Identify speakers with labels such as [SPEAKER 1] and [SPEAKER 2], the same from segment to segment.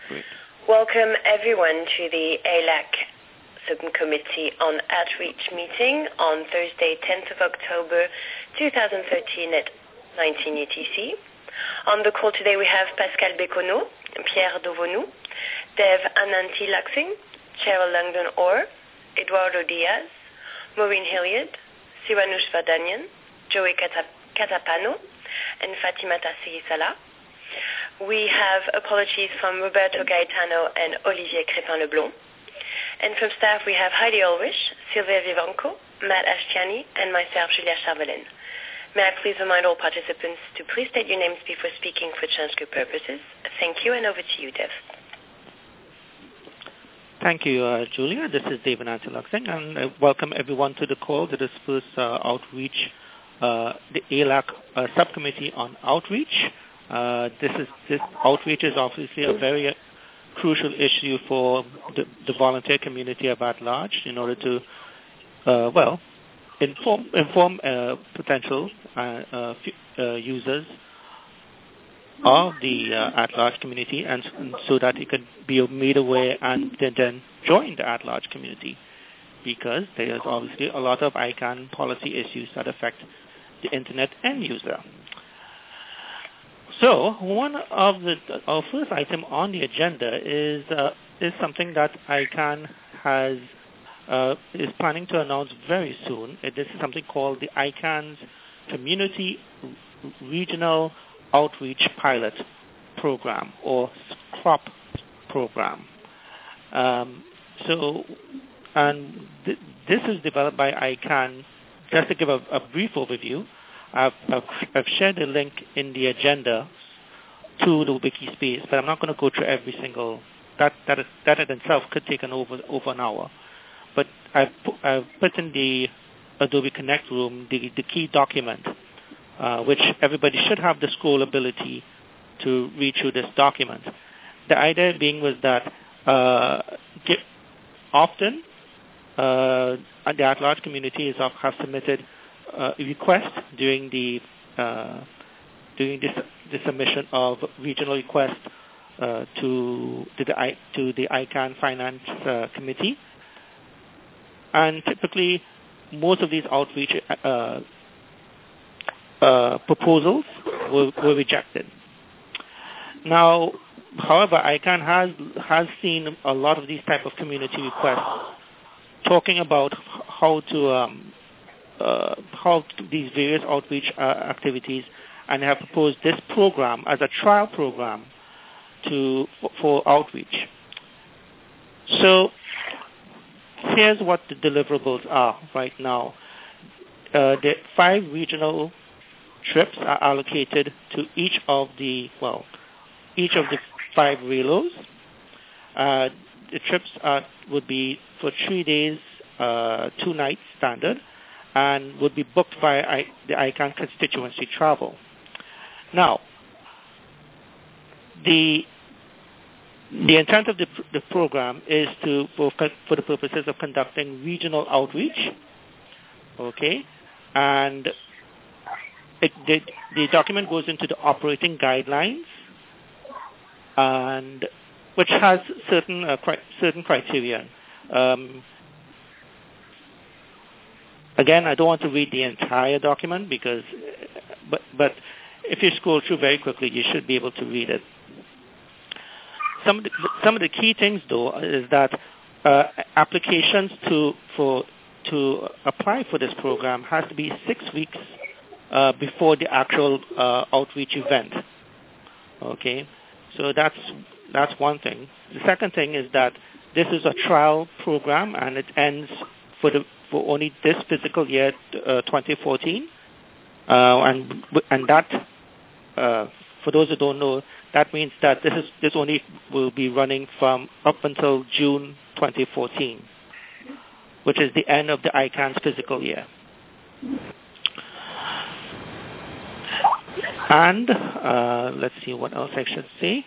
[SPEAKER 1] Great.
[SPEAKER 2] Welcome everyone to the ALAC Subcommittee on Outreach meeting on Thursday, 10th of October 2013 at 19 UTC. On the call today we have Pascal Béconneau, Pierre Dauvonou, Dev Ananthi-Laksing, Cheryl Langdon-Orr, Eduardo Diaz, Maureen Hilliard, Siwanush Vardanian, Joey Catapano, and Fatimata Sirisala. We have apologies from Roberto Gaetano and Olivier Crépin-Leblond. And from staff we have Heidi Ulrich, Sylvia Vivanco, Matt Ashtiani, and myself, Julia Charbelaine. May I please remind all participants to please state your names before speaking for transcript purposes. Thank you, and over to you, Dev.
[SPEAKER 1] Thank you, Julia. This is Dev Ananthi-Laksing, and welcome everyone to the call to this first outreach, the ALAC subcommittee on outreach. This outreach is obviously a very crucial issue for the volunteer community at large in order to, inform potential users of the at-large community, and so that it could be made aware and then join the at-large community, because there is obviously a lot of ICANN policy issues that affect the Internet end user. So our first item on the agenda is something that ICANN is planning to announce very soon. This is something called the ICANN's Community Regional Outreach Pilot Program, or CROP program. This is developed by ICANN. Just to give a brief overview, I've shared a link in the agenda to the wiki space, but I'm not going to go through every single. That in itself could take over an hour. But I've put in the Adobe Connect room the key document, which everybody should have the scroll ability to read through this document. The idea being was that often the at-large community have submitted requests during the submission of regional requests to the ICANN Finance Committee, and typically most of these outreach proposals were rejected. Now, however, ICANN has seen a lot of these type of community requests talking about how these various outreach activities, and have proposed this program as a trial program for outreach. So here's what the deliverables are right now. The 5 regional trips are allocated to each of the 5 relos. The trips would be for 3 days, 2 nights standard, and would be booked by the ICANN constituency travel. Now, the intent of the program is for the purposes of conducting regional outreach, okay, and the document goes into the operating guidelines, and which has certain criteria. Again, I don't want to read the entire document but if you scroll through very quickly, you should be able to read it. Some of the key things, though, is that applications to apply for this program has to be 6 weeks before the actual outreach event. Okay, so that's one thing. The second thing is that this is a trial program, and it ends for only this fiscal year, 2014, and that, for those who don't know, that means that this only will be running from up until June 2014, which is the end of the ICANN's fiscal year. And let's see what else I should say.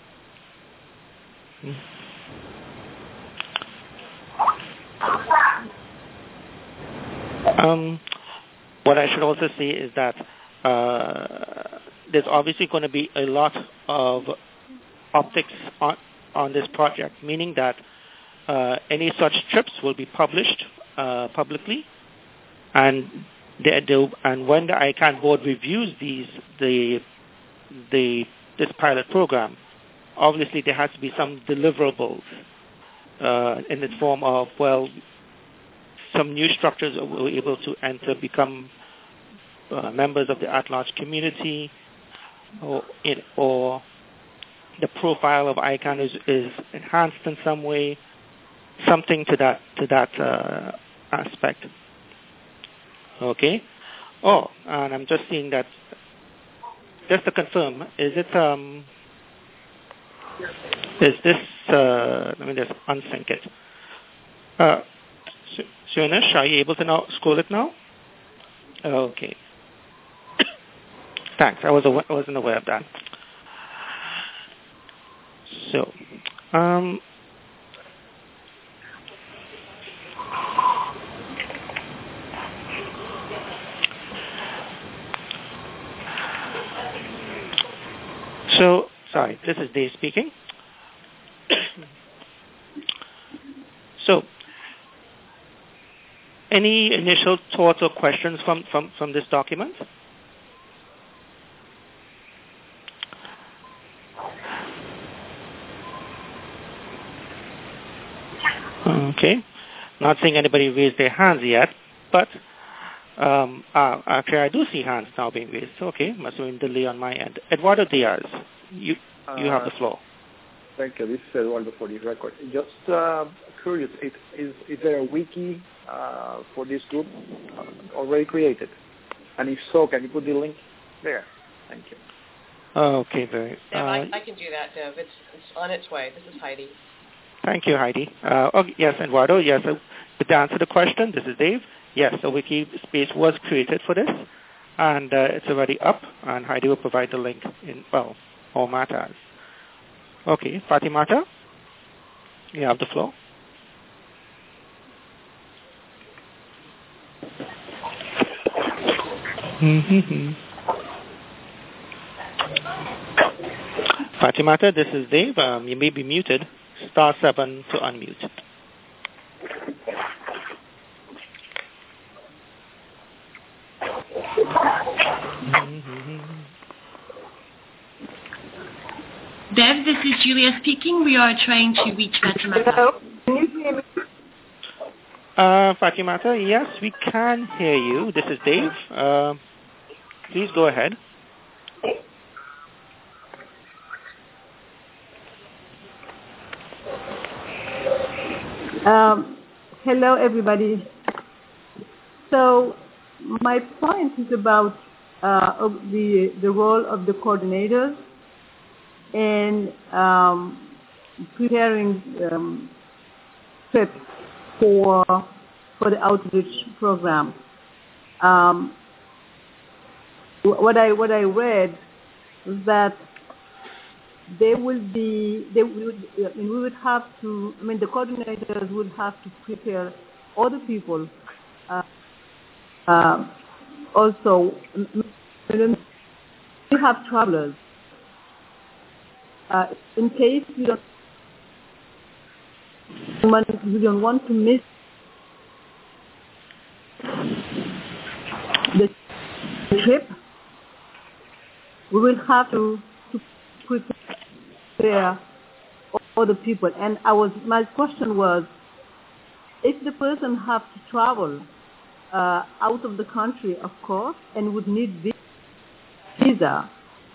[SPEAKER 1] What I should also say is that there's obviously going to be a lot of optics on this project, meaning that any such trips will be published publicly, and when the ICANN board reviews this pilot program, obviously there has to be some deliverables in the form of, well, some new structures were able to become members of the at-large community, or the profile of ICANN is enhanced in some way, something to that aspect. Okay. Oh, and I'm just seeing that. Just to confirm, is this? Let me just unsync it. Sunesh, are you able to now scroll it now? Okay. Thanks. I wasn't aware of that. So, sorry, this is Dave speaking. So, any initial thoughts or questions from this document? Okay. Not seeing anybody raise their hands yet, but actually I do see hands now being raised. Okay, must have been delay on my end. Eduardo Diaz, you have the floor.
[SPEAKER 3] Thank you. This is Eduardo for the record. Just curious, is there a wiki for this group already created? And if so, can you put the link there? Thank you.
[SPEAKER 1] Okay, very.
[SPEAKER 4] I can do that, Dev. It's on its way. This is Heidi.
[SPEAKER 1] Thank you, Heidi. Yes, Eduardo, yes. To answer the question, this is Dave. Yes, a wiki space was created for this, and it's already up, and Heidi will provide the link in, all matters. Okay, Fatimata, you have the floor. Fatimata, this is Dave. You may be muted. Star 7 to unmute.
[SPEAKER 5] Dev, this is Julia speaking. We are trying to reach Fatimata.
[SPEAKER 6] Hello, can you hear me?
[SPEAKER 1] Fatimata, yes, we can hear you. This is Dave. Please go ahead.
[SPEAKER 6] Hello, everybody. So my point is about the role of the coordinators in preparing trips for the outreach program. What I read was that we would have to, the coordinators would have to prepare other people. Also, we have travelers. In case we don't want to miss the trip, we will have to prepare other people. And my question was, if the person have to travel out of the country, of course, and would need visa.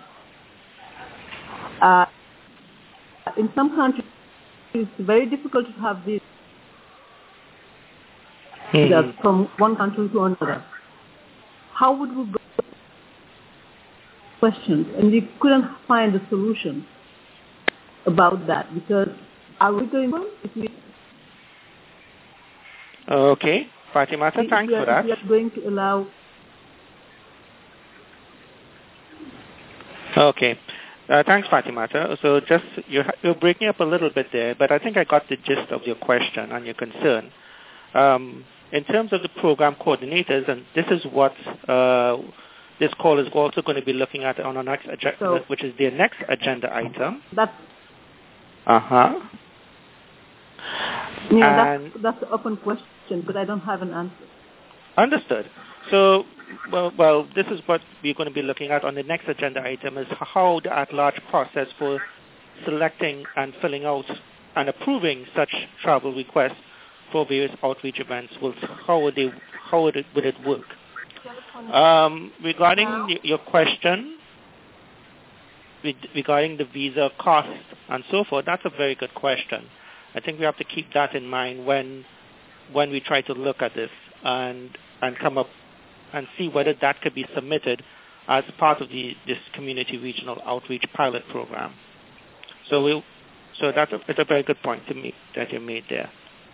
[SPEAKER 6] In some countries, it's very difficult to have visa from one country to another. How would we go? Questions, and we couldn't find a solution about that, because are we going to?
[SPEAKER 1] Okay, Fatimata, thanks for that.
[SPEAKER 6] We are going to allow.
[SPEAKER 1] Okay, thanks, Fatimata. So just you're breaking up a little bit there, but I think I got the gist of your question and your concern. In terms of the program coordinators, and this is what this call is also going to be looking at on our next agenda, which is the next agenda item. Uh-huh.
[SPEAKER 6] Yeah, that's an open question, but I don't have an answer.
[SPEAKER 1] Understood. So, well, this is what we're going to be looking at on the next agenda item, is how the at-large process for selecting and filling out and approving such travel requests for various outreach events how would it work? Regarding your question regarding the visa cost and so forth, that's a very good question. I think we have to keep that in mind when we try to look at this and come up and see whether that could be submitted as part of this community regional outreach pilot program. So it's a very good point that you made there.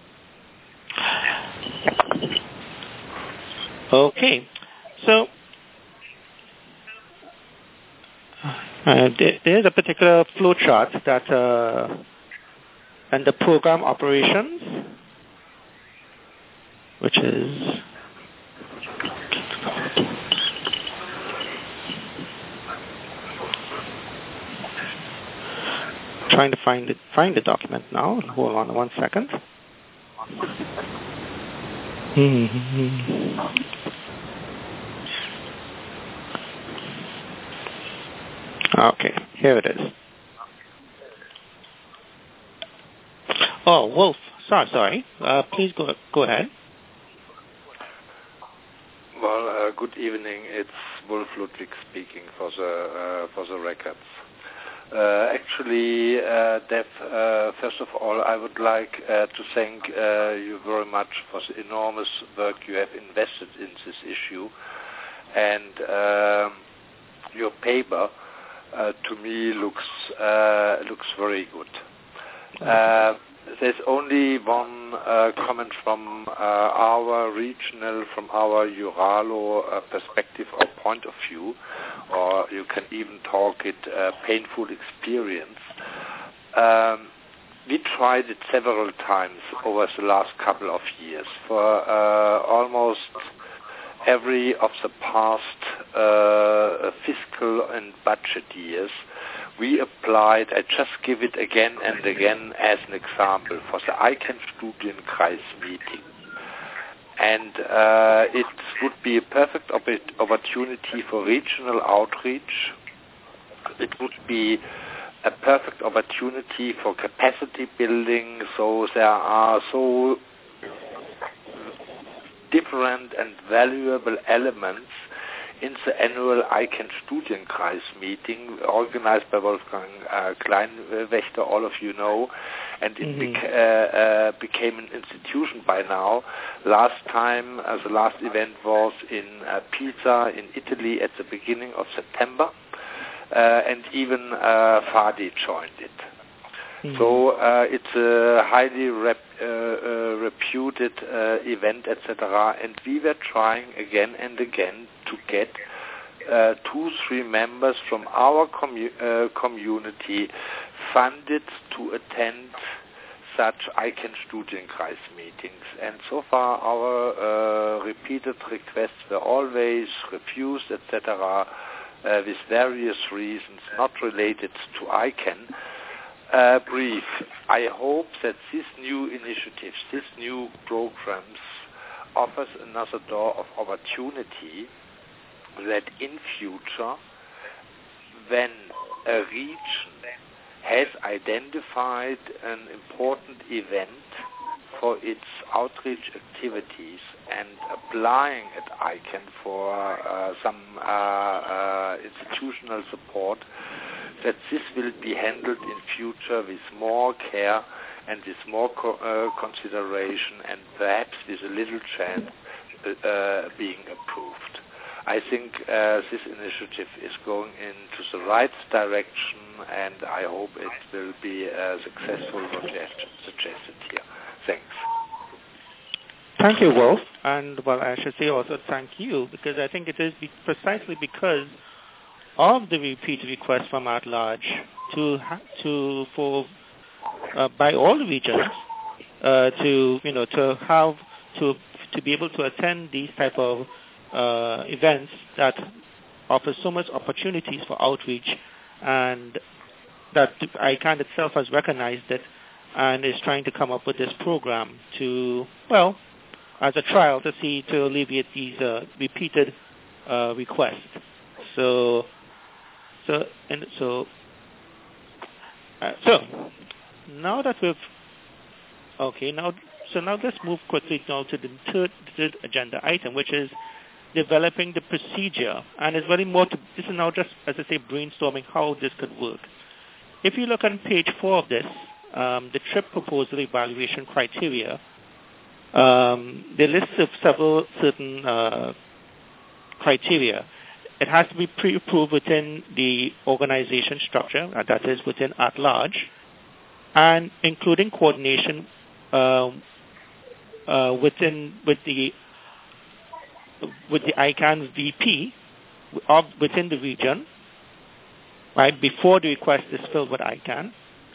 [SPEAKER 1] Okay, so there's a particular flow chart that and the program operations, which is trying to find the document now. Hold on 1 second. Okay, here it is. Oh, Wolf. Sorry. Please go ahead.
[SPEAKER 7] Well, good evening. It's Wolf Ludwig speaking for the records. Actually, Dev, first of all, I would like to thank you very much for the enormous work you have invested in this issue, and your paper to me looks very good. There's only one comment from our Uralo perspective or point of view, or you can even talk it painful experience. We tried it several times over the last couple of years. For almost every of the past fiscal and budget years, we applied, I just give it again and again as an example, for the ICANN-Studienkreis meeting. And it would be a perfect opportunity for regional outreach. It would be a perfect opportunity for capacity building, so there are so different and valuable elements in the annual ICANN-Studienkreis meeting organized by Wolfgang Kleinwächter, all of you know, and it became an institution by now. Last time, the last event was in Pisa in Italy at the beginning of September, and even Fadi joined it. So it's a highly reputed event, etc. And we were trying again and again to get 2-3 members from our community funded to attend such ICANN-Studienkreis meetings. And so far our repeated requests were always refused, etc., with various reasons not related to ICANN. Brief. I hope that these new initiatives, these new programs offers another door of opportunity that in future, when a region has identified an important event for its outreach activities and applying at ICANN for some institutional support, that this will be handled in future with more care and with more consideration and perhaps with a little chance being approved. I think this initiative is going into the right direction, and I hope it will be successful what you have suggested here. Thanks.
[SPEAKER 1] Thank you, Wolf. And, well, I should say also thank you, because I think it is precisely because of the repeat request from at large by all the regions to be able to attend these type of events that offer so much opportunities for outreach and ICANN itself has recognized it and is trying to come up with this program to, well, as a trial to alleviate these repeated requests. So now that we've now let's move quickly now to the third agenda item, which is developing the procedure, and it's very more to, this is now just, as I say, brainstorming how this could work. If you look on page 4 of this, the TRIP proposal evaluation criteria, the list of several certain criteria. It has to be pre-approved within the organization structure, that is within at large, and including coordination with the ICANN VP within the region, right, before the request is filed with ICANN.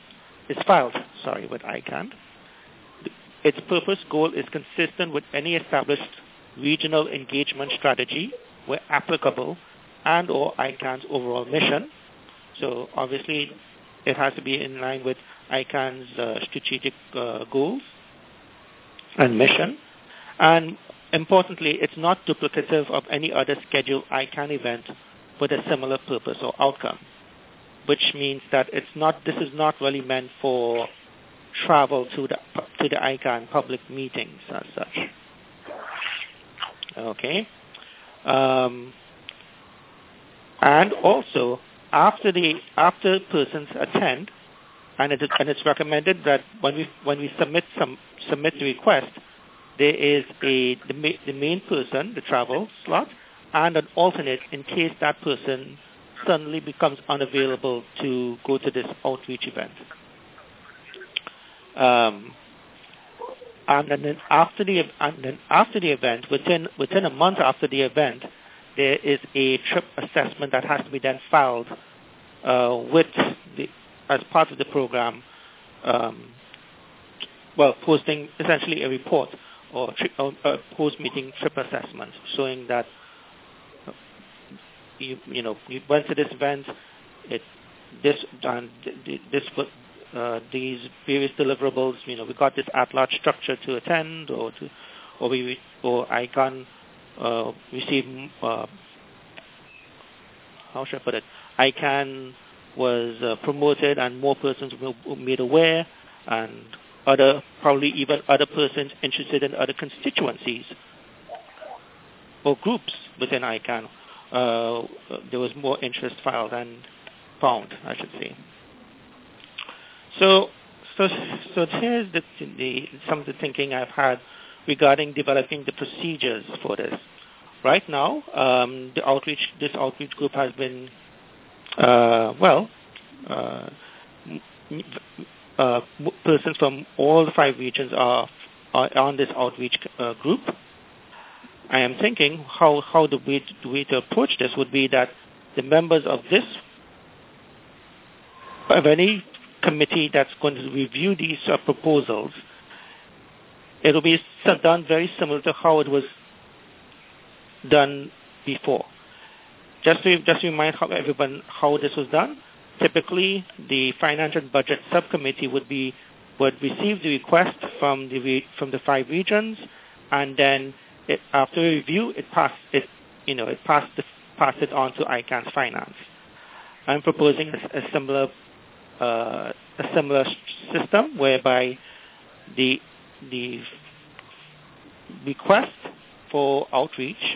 [SPEAKER 1] Its purpose goal is consistent with any established regional engagement strategy where applicable and or ICANN's overall mission. So obviously it has to be in line with ICANN's strategic goals and mission. And importantly, it's not duplicative of any other scheduled ICANN event with a similar purpose or outcome, which means that this is not really meant for travel to the ICANN public meetings as such. Okay. And also, after persons attend, and it's recommended that when we submit the request, there is the main person, the travel slot, and an alternate in case that person suddenly becomes unavailable to go to this outreach event. And then after the event, within a month after the event, there is a TRIP assessment that has to be then filed as part of the program, posting essentially a report or post-meeting TRIP assessment showing that you went to this event, these various deliverables, we got this at-large structure to attend, or ICANN received, how should I put it? ICANN was promoted and more persons were made aware, and probably even other persons interested in other constituencies or groups within ICANN. There was more interest filed and found, I should say. So here's some of the thinking I've had regarding developing the procedures for this. Right now, this outreach group has been, persons from all the 5 regions are on this outreach group. I am thinking how the way to approach this would be that the members of any committee that's going to review these proposals, it will be done very similar to how it was done before. Just to remind everyone how this was done, typically the Finance and Budget Subcommittee would receive the request from the 5 regions, and then after a review, it passed it on to ICANN's Finance. I'm proposing a similar system whereby the request for outreach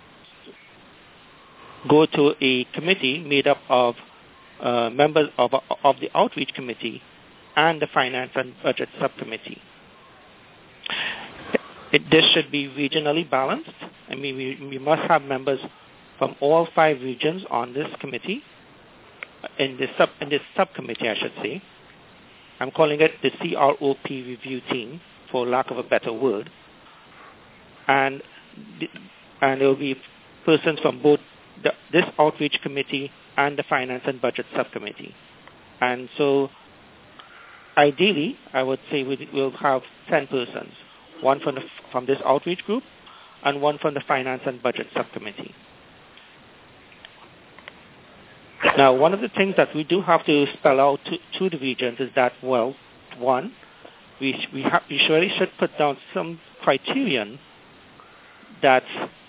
[SPEAKER 1] go to a committee made up of members of the outreach committee and the Finance and Budget Subcommittee. This should be regionally balanced. I mean, we must have members from all 5 regions on this committee, in this subcommittee, I should say. I'm calling it the CROP review team, for lack of a better word. And there will be persons from both this outreach committee and the Finance and Budget Subcommittee. And so, ideally, I would say we'll have 10 persons, one from this outreach group and one from the Finance and Budget Subcommittee. Now, one of the things that we do have to spell out to the regions is that, well, one, we surely should put down some criterion that,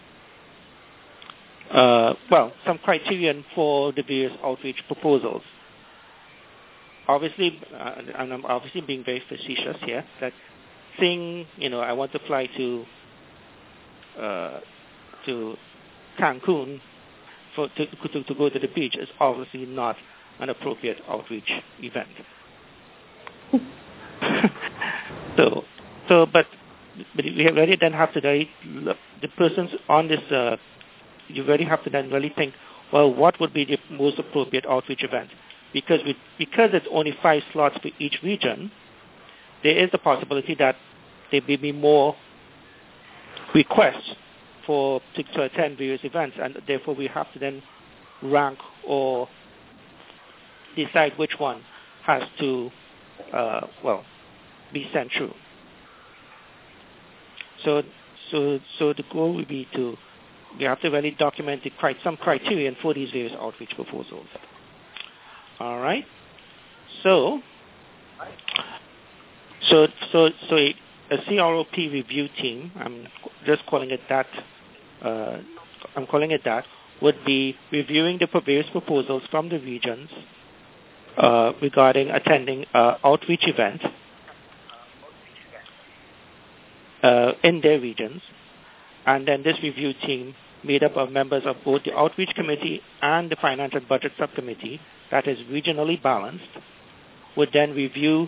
[SPEAKER 1] some criterion for the various outreach proposals. Obviously, and I'm obviously being very facetious here, that saying, I want to fly to Cancun to go to the beach is obviously not an appropriate outreach event. But we really then have to the persons on this. You really have to then really think, well, what would be the most appropriate outreach event? Because it's only 5 slots for each region, there is the possibility that there may be more requests to attend various events, and therefore we have to then rank or decide which one has to, be sent through. So the goal would be we have to really document some criterion for these various outreach proposals. All right. So a CROP review team, I'm just calling it that. Would be reviewing the various proposals from the regions regarding attending outreach events in their regions, and then this review team, made up of members of both the Outreach Committee and the Finance and Budget Subcommittee, that is regionally balanced, would then review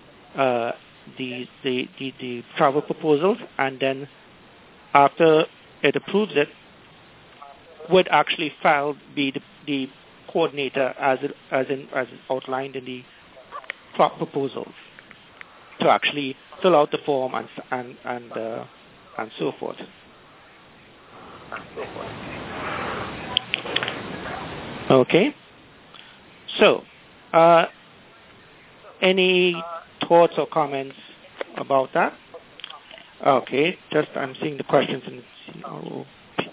[SPEAKER 1] the travel proposals, and then after it approves it, would actually be the coordinator as outlined in the proposals, to actually fill out the form and so forth. Okay. So, any thoughts or comments about that? Okay, I'm seeing the questions in the CROP.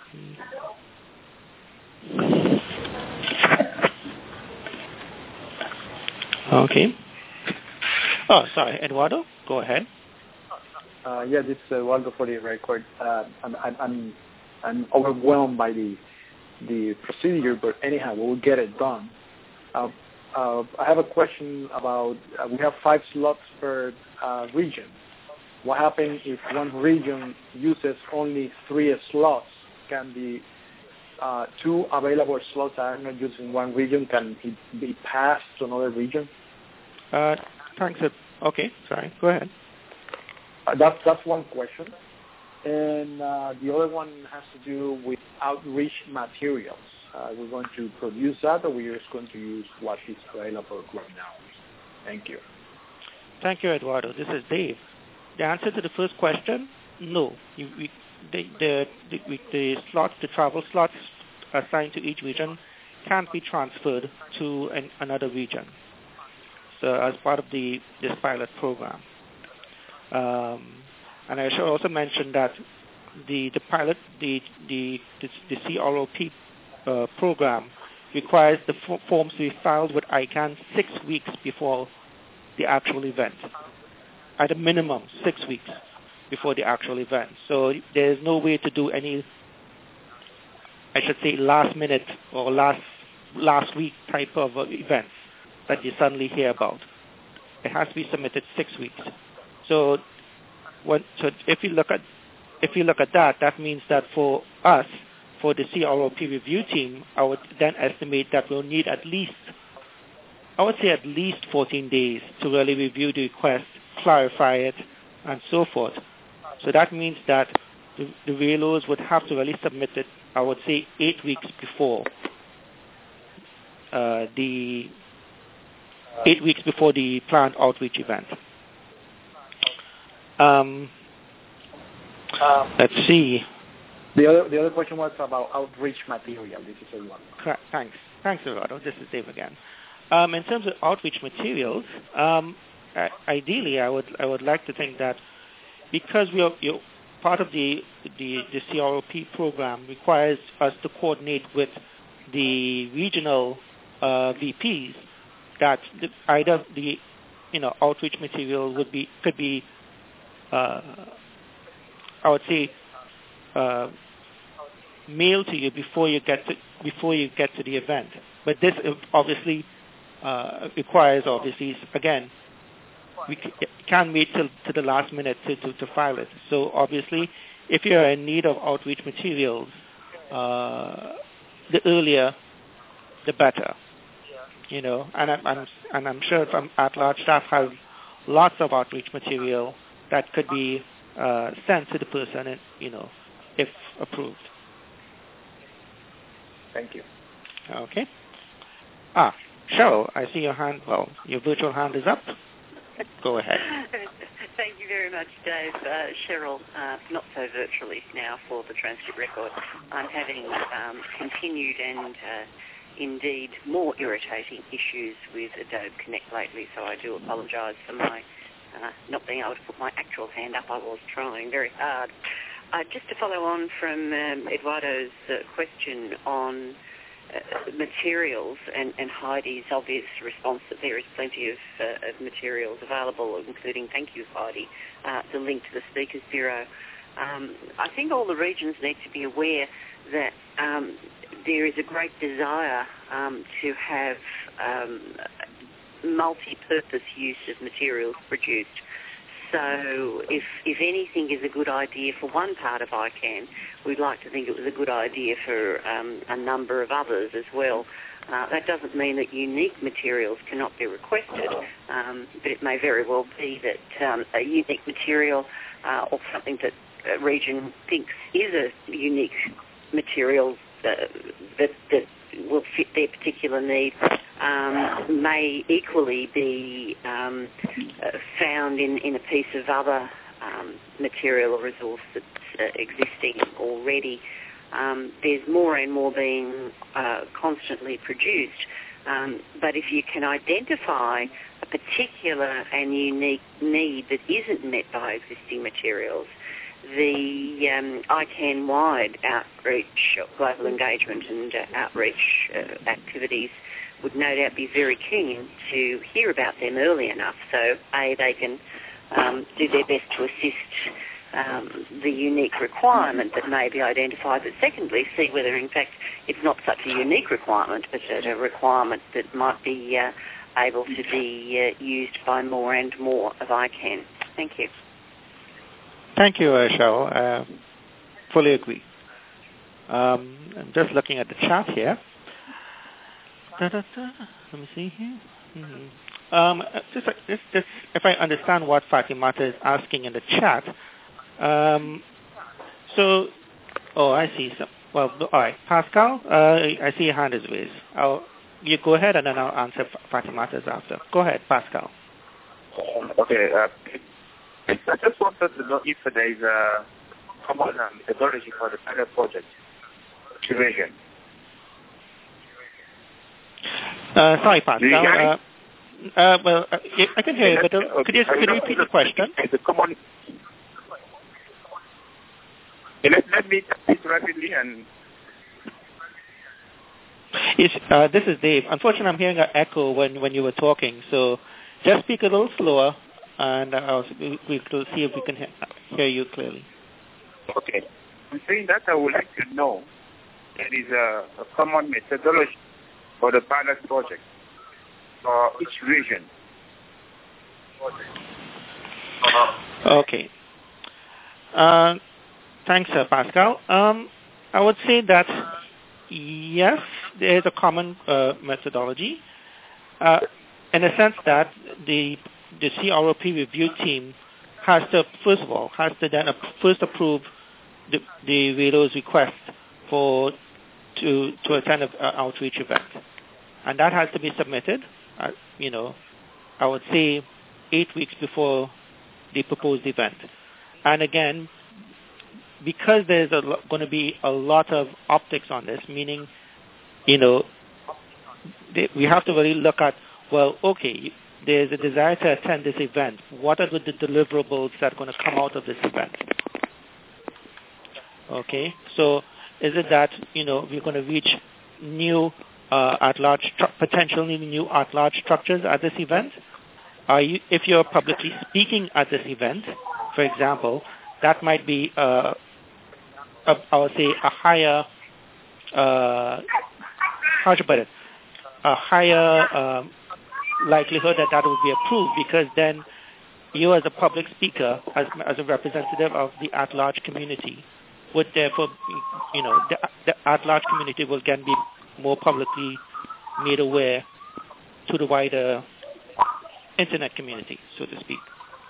[SPEAKER 1] Okay. Oh, sorry, Eduardo, go ahead.
[SPEAKER 3] This is Eduardo for the record. I'm overwhelmed by the procedure, but anyhow, we'll get it done. I have a question about, we have 5 slots per region. What happens if one region uses only 3 slots? Can the 2 available slots that are not used in one region, can it be passed to another region?
[SPEAKER 1] Thanks. Okay, sorry, go ahead.
[SPEAKER 3] That's one question. And the other one has to do with outreach materials. We're going to produce that, or we're just going to use what is available right now? Thank you.
[SPEAKER 1] Thank you, Eduardo. This is Dave. The answer to the first question, no. The travel slots assigned to each region can't be transferred to another region. So as part of this pilot program. And I should also mention that the pilot, the CROP program requires the forms to be filed with ICANN 6 weeks before the actual event. At a minimum, 6 weeks before the actual event. So there is no way to do any, I should say, last minute or last week type of events that you suddenly hear about. It has to be submitted 6 weeks. So if you look at that means that for us, for the CROP review team, I would then estimate that we'll need at least 14 days to really review the request, clarify it, and so forth. So that means that the VLOs would have to really submit it, I would say, 8 weeks before the planned outreach event. Let's see.
[SPEAKER 3] The other question was about outreach material. This is a one.
[SPEAKER 1] Thanks, Eduardo. This is Dave again. In terms of outreach materials, ideally, I would like to think that because you're part of the CROP program requires us to coordinate with the regional VPs that either the outreach material could be I would say mailed to you before you get to the event. But this obviously requires, again, we can't wait till to the last minute to file it. So obviously, if you're in need of outreach materials, the earlier, the better. And I'm sure from at-large staff have lots of outreach material that could be sent to the person, if approved.
[SPEAKER 3] Thank you.
[SPEAKER 1] Okay. Cheryl, I see your hand. Well, your virtual hand is up. Go ahead.
[SPEAKER 8] Thank you very much, Dave. Cheryl, not so virtually now for the transcript record. I'm having continued and indeed more irritating issues with Adobe Connect lately, so I do apologise for my not being able to put my actual hand up. I was trying very hard. Just to follow on from Eduardo's question on materials and Heidi's obvious response that there is plenty of materials available, including, thank you, Heidi, the link to the Speakers Bureau. I think all the regions need to be aware that there is a great desire to have multi-purpose use of materials produced. So if anything is a good idea for one part of ICANN, we'd like to think it was a good idea for a number of others as well. That doesn't mean that unique materials cannot be requested, but it may very well be that a unique material or something that a region thinks is a unique material that will fit their particular need may equally be found in a piece of other material or resource that's existing already. There's more and more being constantly produced, but if you can identify a particular and unique need that isn't met by existing materials, the ICANN-wide outreach, global engagement and outreach activities would no doubt be very keen to hear about them early enough so, A, they can do their best to assist the unique requirement that may be identified, but secondly, see whether in fact it's not such a unique requirement, but a requirement that might be able to be used by more and more of ICANN. Thank you.
[SPEAKER 1] Thank you, Cheryl. Fully agree. I'm just looking at the chat here. Let me see here. Just if I understand what Fatimata is asking in the chat. I see. Well, all right. Pascal, I see your hand is raised. You go ahead and then I'll answer Fatimata's after. Go ahead, Pascal.
[SPEAKER 9] Okay. I just wanted to know if there is a common methodology for the pilot project curation.
[SPEAKER 1] Sorry, Pascal. I can hear you, but could you repeat the question?
[SPEAKER 9] The common. Let me speak rapidly and.
[SPEAKER 1] Yes, this is Dave. Unfortunately, I'm hearing an echo when you were talking, so just speak a little slower, and we will see if we can hear you clearly.
[SPEAKER 9] Okay. I'm saying that I would like to know there is a common methodology for the pilot project for each region.
[SPEAKER 1] Okay. Thanks, Pascal. I would say that, yes, there is a common methodology in the sense that the CROP review team has to, first of all, then first approve the WADO's request to attend an outreach event. And that has to be submitted, I would say 8 weeks before the proposed event. And again, because there's going to be a lot of optics on this, meaning, we have to really look at, well, okay, there's a desire to attend this event. What are the deliverables that are going to come out of this event? Okay, so is it that, we're going to reach new potentially new at-large structures at this event. If you're publicly speaking at this event, for example, that might be, I would say, a higher, how to put it, a higher likelihood that would be approved, because then you as a public speaker, as a representative of the at-large community, would therefore, the at-large community will again be more publicly made aware to the wider internet community, so to speak.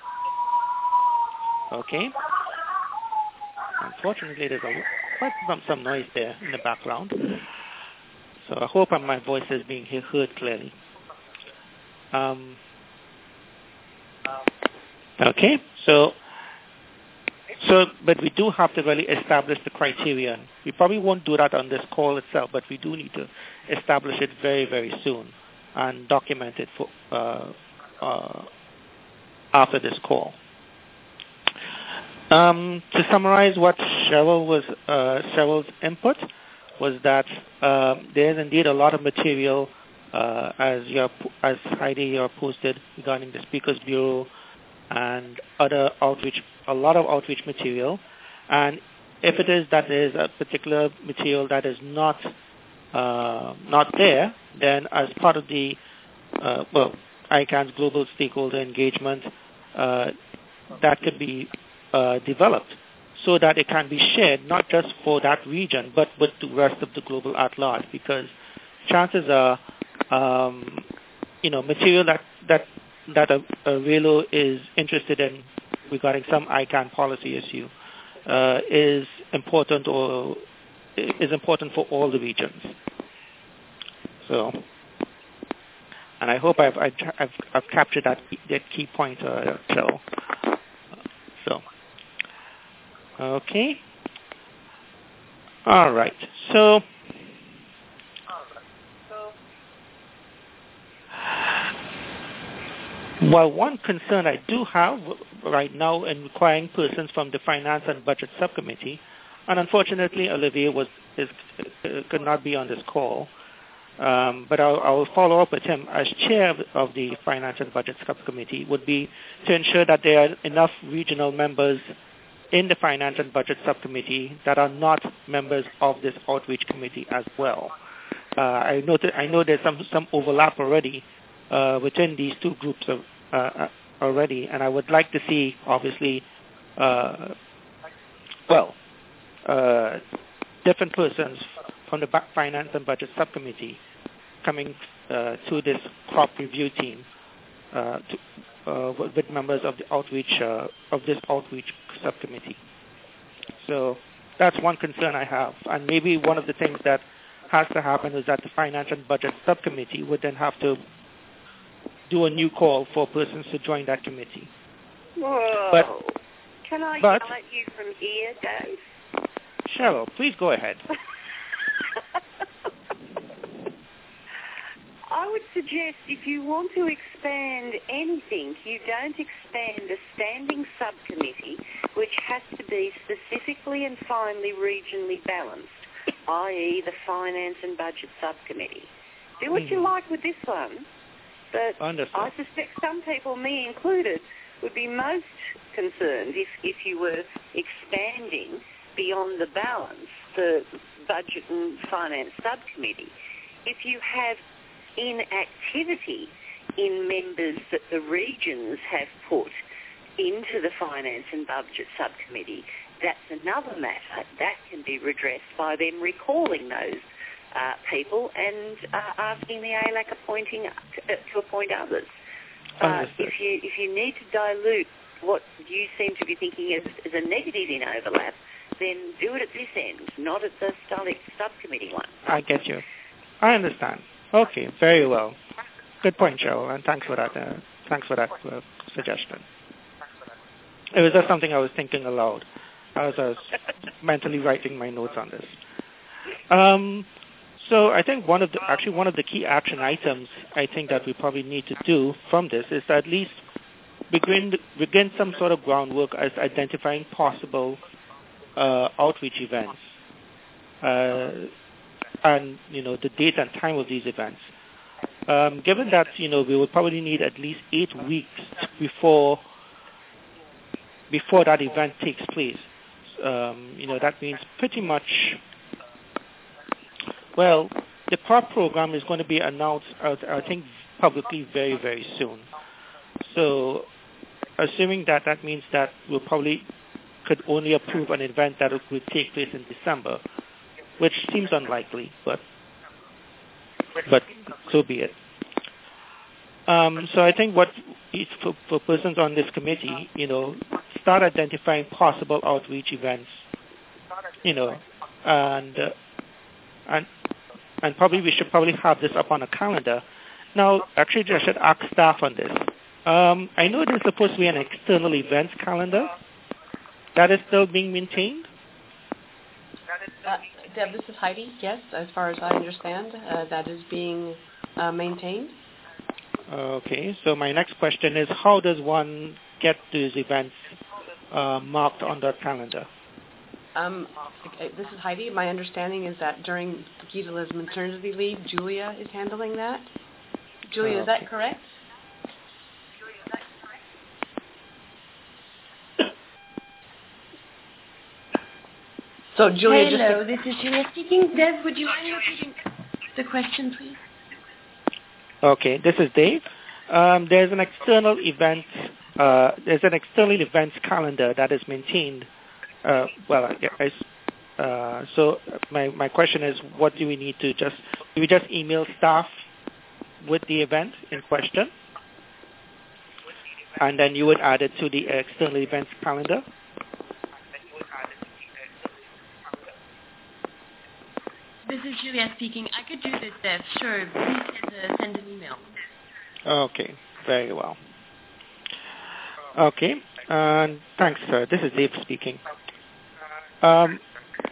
[SPEAKER 1] Okay? Unfortunately, there's quite some noise there in the background. So I hope my voice is being heard clearly. Okay, but we do have to really establish the criterion. We probably won't do that on this call itself, but we do need to establish it very, very soon and document it for after this call. To summarize what Cheryl's input was that there's indeed a lot of material as Heidi posted regarding the Speakers Bureau and other outreach, a lot of outreach material. And if it is that there is a particular material that is not there, then as part of the ICANN's global stakeholder engagement, that could be developed so that it can be shared not just for that region but with the rest of the global at large, because chances are material that a RELO is interested in regarding some ICANN policy issue is important for all the regions. So, and I hope I've captured that key point, Cheryl. So, okay. All right. So, well, one concern I do have right now in requiring persons from the Finance and Budget Subcommittee, and unfortunately Olivier could not be on this call, but I'll follow up with him as chair of the Finance and Budget Subcommittee, would be to ensure that there are enough regional members in the Finance and Budget Subcommittee that are not members of this outreach committee as well. I know there's some overlap already within these two groups already, and I would like to see, obviously, different persons from the Finance and Budget Subcommittee coming to this crop review team with members of the outreach of this outreach subcommittee. So that's one concern I have, and maybe one of the things that has to happen is that the Finance and Budget Subcommittee would then have to do a new call for persons to join that committee.
[SPEAKER 8] Whoa. Can I yell at you from here, Dave?
[SPEAKER 1] Cheryl, please go ahead.
[SPEAKER 8] I would suggest if you want to expand anything, you don't expand a standing subcommittee which has to be specifically and finely regionally balanced, i.e. the Finance and Budget Subcommittee. Do what you like with this one, but I suspect some people, me included, would be most concerned if you were expanding beyond the balance, the Budget and Finance Subcommittee. If you have inactivity in members that the regions have put into the Finance and Budget Subcommittee, that's another matter. That can be redressed by them recalling those people and asking the ALAC to appoint others. If you need to dilute what you seem to be thinking is a negative in overlap, then do it at this end, not at the subcommittee one.
[SPEAKER 1] I get you. I understand. Okay, very well. Good point, Cheryl, and thanks for that. Suggestion. It was just something I was thinking aloud as I was mentally writing my notes on this. So I think one of the key action items I think that we probably need to do from this is to at least begin some sort of groundwork as identifying possible outreach events. and the date and time of these events. Given that we will probably need at least 8 weeks before that event takes place. That means pretty much. Well, the CROP program is going to be announced, I think, publicly very, very soon. So, assuming that means that we'll probably could only approve an event that would take place in December, which seems unlikely, but so be it. So I think what for persons on this committee, start identifying possible outreach events, and probably we should probably have this up on a calendar. Now, actually, I should ask staff on this. I know there's supposed to be an external events calendar. That is still being maintained?
[SPEAKER 4] Deb, this is Heidi. Yes, as far as I understand, that is being maintained.
[SPEAKER 1] Okay, so my next question is, how does one get these events marked on their calendar?
[SPEAKER 4] This is Heidi. My understanding is that during Gitala's maternity leave, Julia is handling that. Julia, is that correct? So Julia,
[SPEAKER 5] hello, this is Julia speaking. Deb, would you mind repeating the question, please?
[SPEAKER 1] Okay, this is Dave. There's an external events calendar that is maintained. So my question is, what do we need to do we just email staff with the event in question, and then you would add it to the external events calendar?
[SPEAKER 5] This is Julia speaking. I could do this, Deb. Sure. Please send an email.
[SPEAKER 1] Okay. Very well. Okay. Thanks, sir. This is Dave speaking. The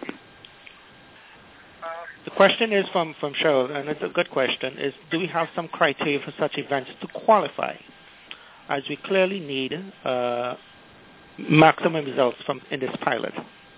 [SPEAKER 1] question is from Cheryl, and it's a good question, is do we have some criteria for such events to qualify? As we clearly need maximum results in this pilot.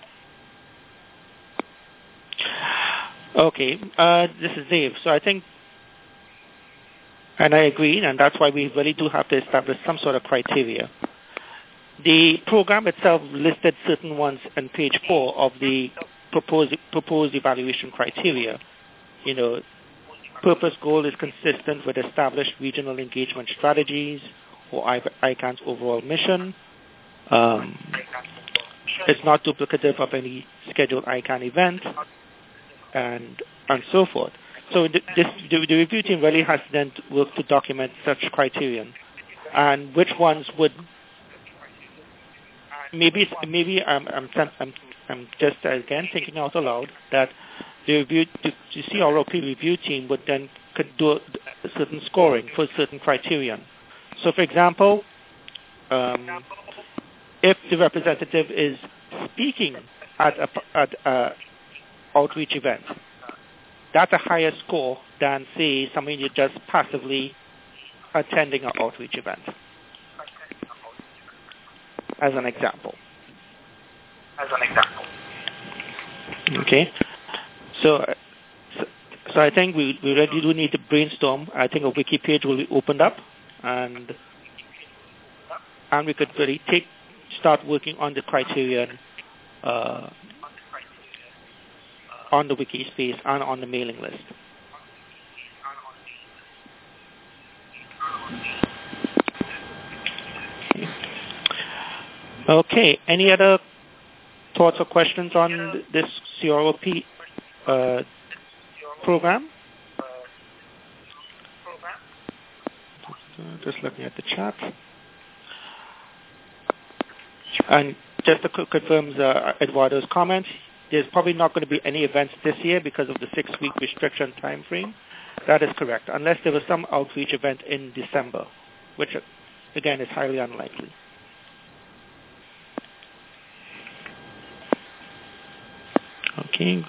[SPEAKER 1] Okay, this is Dave. So I think, and I agree, and that's why we really do have to establish some sort of criteria. The program itself listed certain ones on page 4 of the proposed evaluation criteria. Purpose goal is consistent with established regional engagement strategies or ICANN's overall mission. It's not duplicative of any scheduled ICANN event, and so forth. So the review team really has then worked to document such criterion, and which ones would maybe I'm just again thinking out aloud that the CROP review team would then could do a certain scoring for certain criterion. So, for example, if the representative is speaking at a outreach event, that's a higher score than, say, somebody who's just passively attending an outreach event, as an example. Okay. So I think we really do need to brainstorm. I think a wiki page will be opened up, and we could really start working on the criterion on the wiki space and on the mailing list. Okay. Any other thoughts or questions on this CROP program? Just looking at the chat. And just to confirm Eduardo's comment, there's probably not going to be any events this year because of the 6-week restriction time frame. That is correct, unless there was some outreach event in December, which, again, is highly unlikely. Okay.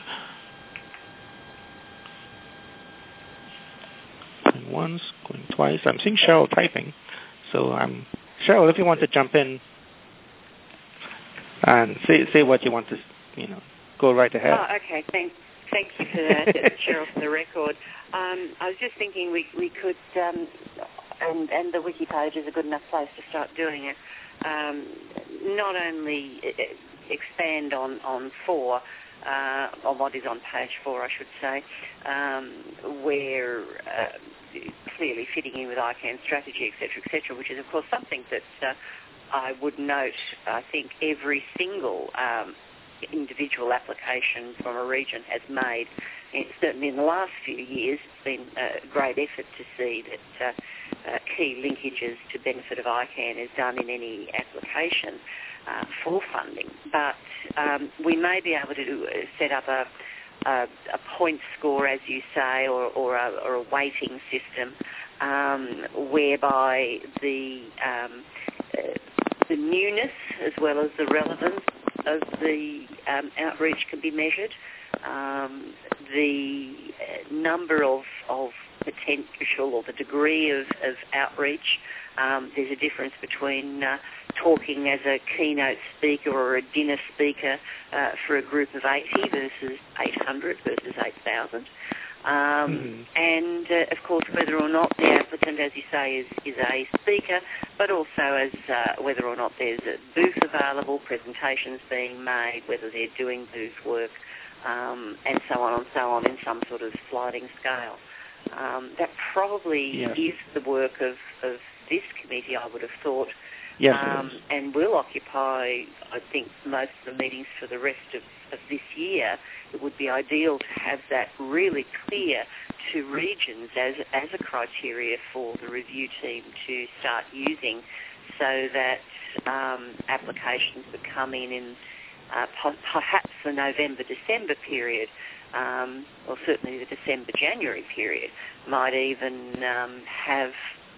[SPEAKER 1] Going once, going twice. I'm seeing Cheryl typing. So, Cheryl, if you want to jump in and say what you want to, go right ahead.
[SPEAKER 8] Oh, okay. Thank you for that, Cheryl, for the record. I was just thinking we could, and the wiki page is a good enough place to start doing it, not only expand on 4, on what is on page 4, I should say, where clearly fitting in with ICANN strategy, etc., which is, of course, something that I would note, I think, every single individual application from a region has made. And certainly in the last few years, it's been a great effort to see that key linkages to benefit of ICANN is done in any application for funding. But we may be able to set up a point score, as you say, or a weighting system whereby the newness as well as the relevance of the outreach can be measured. The number of potential or the degree of outreach. There's a difference between talking as a keynote speaker or a dinner speaker for a group of 80 versus 800 versus 8,000. And, of course, whether or not the applicant, as you say, is a speaker, but also as whether or not there's a booth available, presentations being made, whether they're doing booth work, and so on in some sort of sliding scale. That probably is the work of this committee, I would have thought, and will occupy, I think, most of the meetings for the rest of this year. It would be ideal to have that really clear to regions as a criteria for the review team to start using, so that applications that come in perhaps the November-December period, or certainly the December-January period, might even have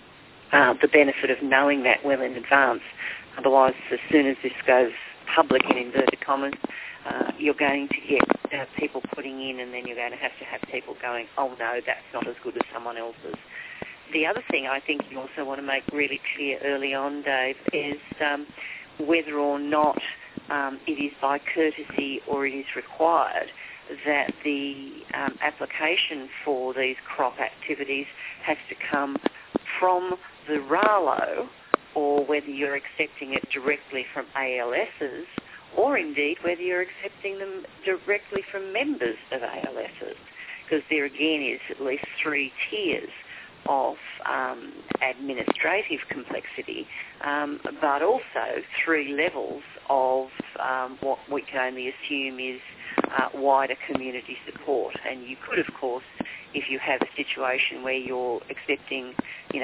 [SPEAKER 8] the benefit of knowing that well in advance. Otherwise, as soon as this goes public, in inverted commas, you're going to get people putting in, and then you're going to have people going, oh no, that's not as good as someone else's. The other thing I think you also want to make really clear early on, Dave, is whether or not it is by courtesy or it is required that the application for these crop activities has to come from the RALO, or whether you're accepting it directly from ALSs, or indeed whether you're accepting them directly from members of ALSs, because there again is at least 3 tiers of administrative complexity, but also 3 levels of what we can only assume is wider community support. And you could, of course, if you have a situation where you're accepting,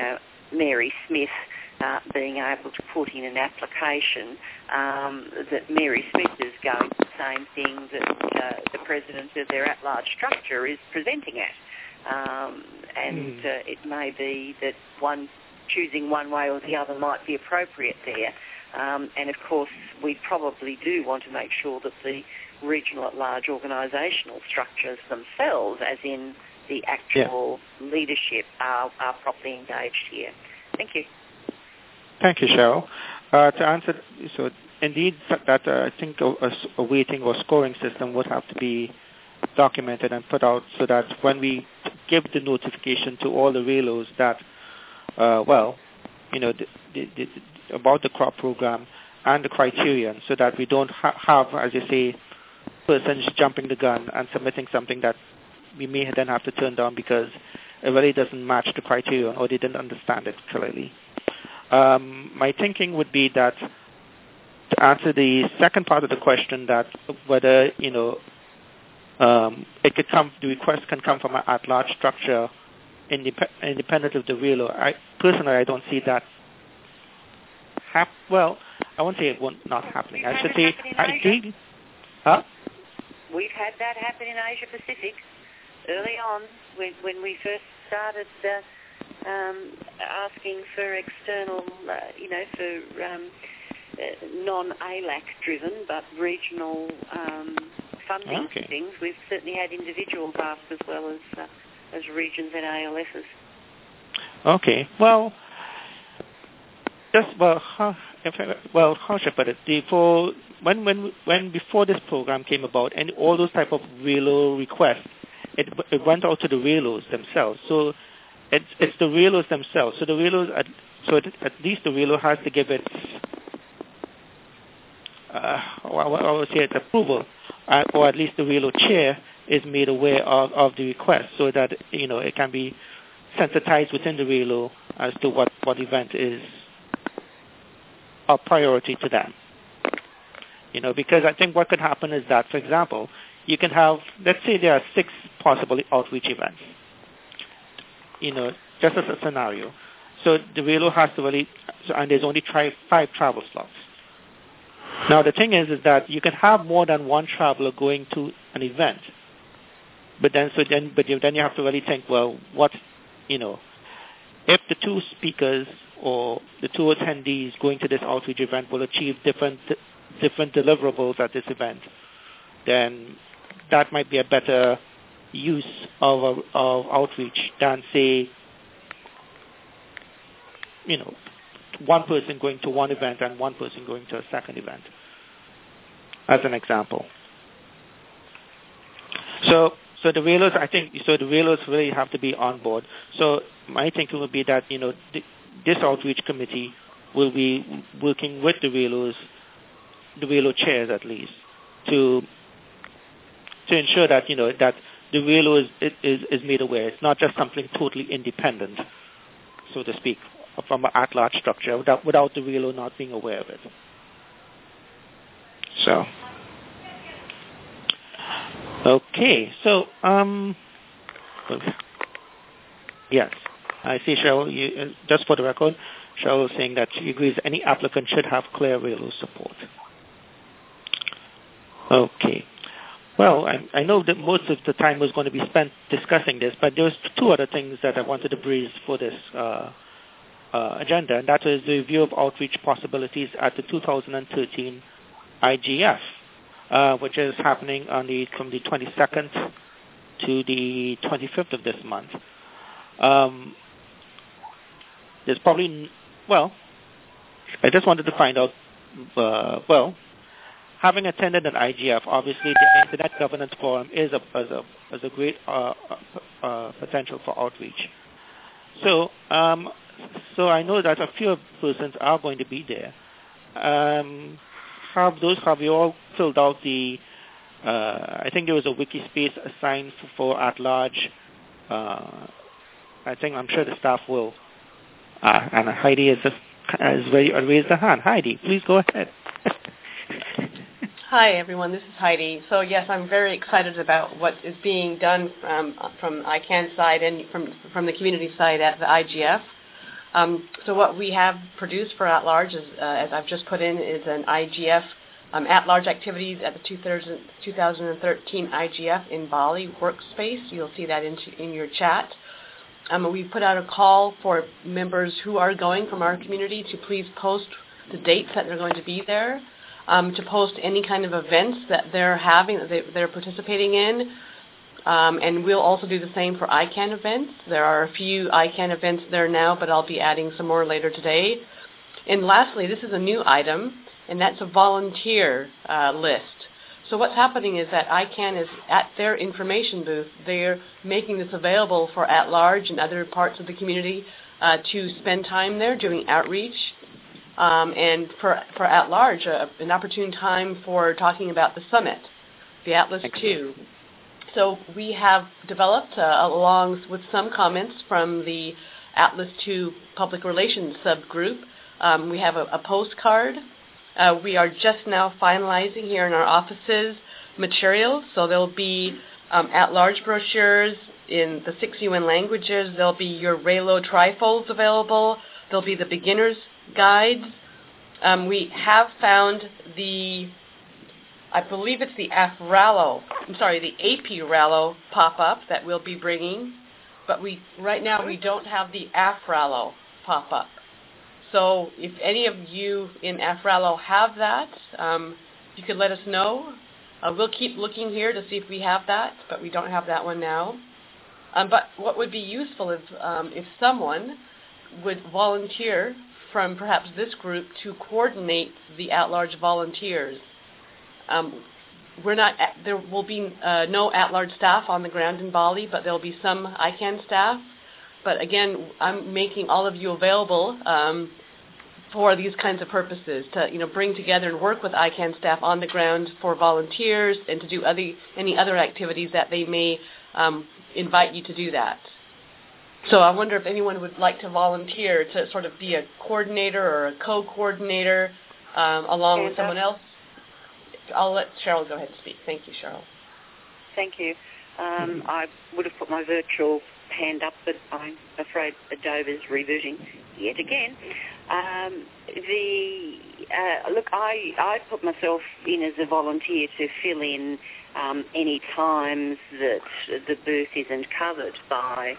[SPEAKER 8] Mary Smith being able to put in an application, that Mary Smith is going to the same thing that the president of their at-large structure is presenting at. It may be that choosing one way or the other might be appropriate there. And, of course, we probably do want to make sure that the regional at-large organisational structures themselves, as in the actual leadership, are properly engaged here. Thank you.
[SPEAKER 1] Thank you, Cheryl. To answer, so indeed, that I think a weighting or scoring system would have to be documented and put out, so that when we give the notification to all the RALOs that, about the crop program and the criterion, so that we don't have, as you say, persons jumping the gun and submitting something that we may then have to turn down because it really doesn't match the criterion or they didn't understand it clearly. My thinking would be that to answer the second part of the question, that whether the request can come from an at-large structure independent of the RALO. Personally, I don't see that. I won't say it not happening. I should say I did.
[SPEAKER 8] We've had that happen in Asia Pacific early on when we first started asking for external, for non-ALAC driven but regional funding things. We've certainly had individuals ask as well as regions and ALSs.
[SPEAKER 1] Okay. Well, how should I put it? Before this program came about, and all those type of RELO requests, it went out to the RELOs themselves. So it's the RELOs themselves. So the RELOs, at least the RELO has to give its, I would say its approval, or at least the RELO chair is made aware of the request, so that it can be sensitized within the RELO as to what event is a priority to them. Because I think what could happen is that, for example, you can have, let's say there are 6 possible outreach events, just as a scenario. So the RELO has to and there's only 5 travel slots. Now the thing is that you can have more than one traveler going to an event, but then you have to really think, well, if the 2 speakers or the 2 attendees going to this outreach event will achieve different deliverables at this event, then that might be a better use of outreach than, say, one person going to one event and one person going to a second event, as an example. So the RELOs, the RELOs really have to be on board. So my thinking would be that, this outreach committee will be working with the RELO chairs at least, to ensure that, that the RELO is made aware. It's not just something totally independent, so to speak, from an at-large structure without the RELO not being aware of it. So, okay. So, yes, I see Cheryl, just for the record, Cheryl is saying that she agrees any applicant should have clear RELO support. Okay. Well, I know that most of the time was going to be spent discussing this, but there's 2 other things that I wanted to breeze for this agenda, and that is the review of outreach possibilities at the 2013 IGF, which is happening from the 22nd to the 25th of this month. There's probably, I just wanted to find out, having attended an IGF, obviously the Internet Governance Forum is a great potential for outreach. So I know that a few persons are going to be there. Have you all filled out the? I think there was a wiki space assigned for at large. I'm sure the staff will. And Heidi has raised her hand. Heidi, please go ahead.
[SPEAKER 4] Hi, everyone. This is Heidi. So, yes, I'm very excited about what is being done from ICANN's side and from the community side at the IGF. So what we have produced for at-large, as I've just put in, is an IGF at-large activities at the 2013 IGF in Bali workspace. You'll see that in your chat. We put out a call for members who are going from our community to please post the dates that they're going to be there, to post any kind of events that they're having, that they're participating in. And we'll also do the same for ICANN events. There are a few ICANN events there now, but I'll be adding some more later today. And lastly, this is a new item, and that's a volunteer list. So what's happening is that ICANN is at their information booth. They're making this available for at-large and other parts of the community to spend time there doing outreach. And for at-large, an opportune time for talking about the summit, the Atlas II. So we have developed, along with some comments from the Atlas II Public Relations subgroup, we have a postcard. We are just now finalizing here in our offices materials, so there'll be at-large brochures in the 6 UN languages. There'll be your RELO trifolds available. There'll be the beginner's guides. We have found I believe it's the AP Rallo pop-up that we'll be bringing, but right now we don't have the AFRALO pop-up. So if any of you in AFRALO have that, you could let us know. We'll keep looking here to see if we have that, but we don't have that one now. But what would be useful is if someone would volunteer from perhaps this group to coordinate the at-large volunteers. There will be no at-large staff on the ground in Bali, but there will be some ICANN staff. But again, I'm making all of you available for these kinds of purposes, to bring together and work with ICANN staff on the ground for volunteers and to do any other activities that they may invite you to do that. So I wonder if anyone would like to volunteer to sort of be a coordinator or a co-coordinator along with someone else. I'll let Cheryl go ahead and speak. Thank you, Cheryl.
[SPEAKER 8] Thank you. I would have put my virtual hand up, but I'm afraid Adobe is rebooting yet again. Look, I put myself in as a volunteer to fill in any times that the booth isn't covered by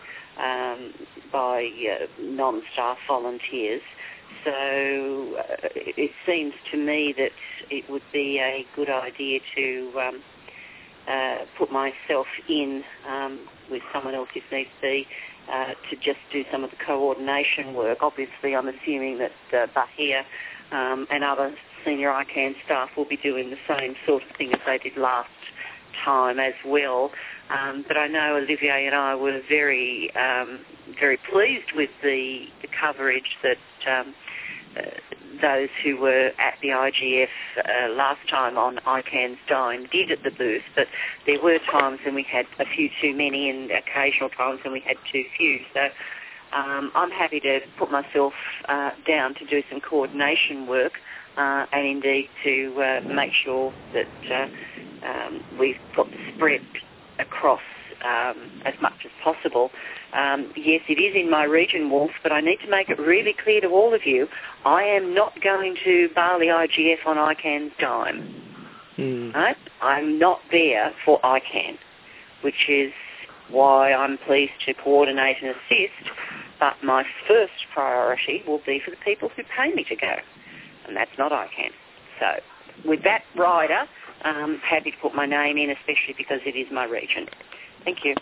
[SPEAKER 8] non-staff volunteers. So it seems to me that it would be a good idea to put myself in with someone else if needs be to just do some of the coordination work. Obviously, I'm assuming that Bahia and other senior ICANN staff will be doing the same sort of thing as they did last time as well. But I know Olivier and I were very pleased with the coverage that those who were at the IGF last time on ICANN's Dime did at the booth, but there were times when we had a few too many and occasional times when we had too few. So I'm happy to put myself down to do some coordination work and indeed to make sure that we've got the spread across as much as possible. Yes, it is in my region, Wolf, but I need to make it really clear to all of you, I am not going to Bali IGF on ICANN's Dime. Right? I'm not there for ICANN, which is why I'm pleased to coordinate and assist, but my first priority will be for the people who pay me to go, and that's not ICANN. So with that rider, I'm happy to put my name in, especially because it is my region. Thank you.